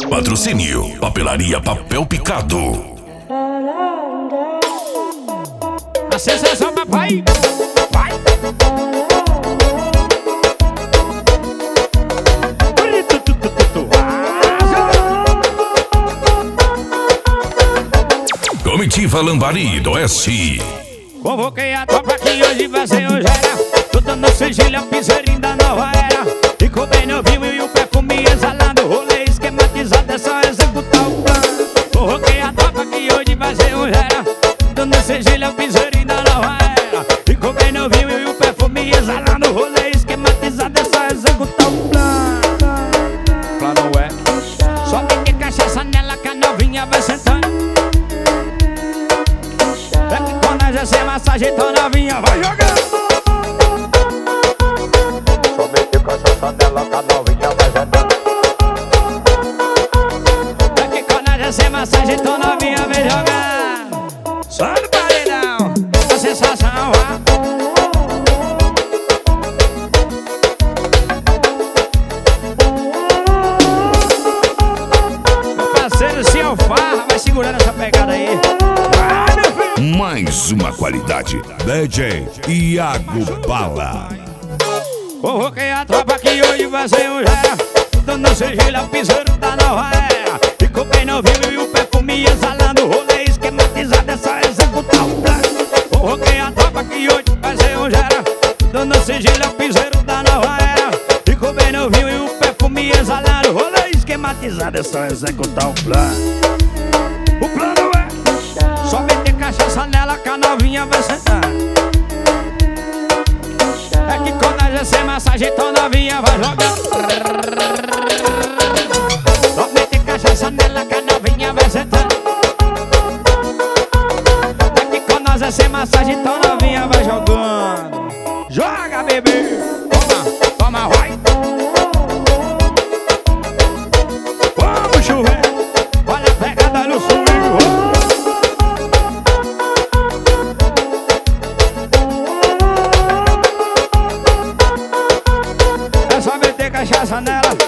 Patrocínio Papelaria Papel Picado. A sensação, papai. Vai. Comitiva Lambari do Oeste. Convoquei a tropa que hoje vai ser hoje era. Tô dando sigilo, piseirinho da nova era. Ficou bem novinho e o perfume exalando. Rolê esquematizado, é só executar o plano. Convoquei a tropa que hoje vai ser hoje era. Dando sigilo, piseirinho da nova era. Ficou bem novinho e o perfume exalando. Rolê esquematizado, é só executar o plano. Plano é só tem que cachaça nela que a novinha vai sentando. É que quando a GC massagem, então novinha vai jogando. Só mete cachaça nela que a novinha vai sentando. É que quando a GC massagem, então novinha vai jogando. Só no paredão, a sensação vai. Meu parceiro, se eu farra, vai segurando essa pegada aí. Vai, meu filho. Mais uma qualidade. DJ Iago Bala. Convoquei a tropa que hoje vai ser um gera. Dando sigilo, piseiro da nova era. Ficou bem novinho e o perfume exalando. Rolê esquematizado, é só executar o plano. Convoquei a tropa que hoje vai ser um gera. Dando sigilo, piseiro da nova era. Ficou bem novinho e o perfume exalando. Rolê esquematizado, é só executar o plano. O plano é só meter cachaça nela que a novinha vai sentar. É que quando a GC massagem, então novinha vai jogando. Só meter cachaça nela que a novinha vai sentando. É que quando a GC massagem, então novinha vai jogando. Joga, bebê. Toma, toma, vai. Vamos chover. Olha a pegada no swing. É só meter cachaça nela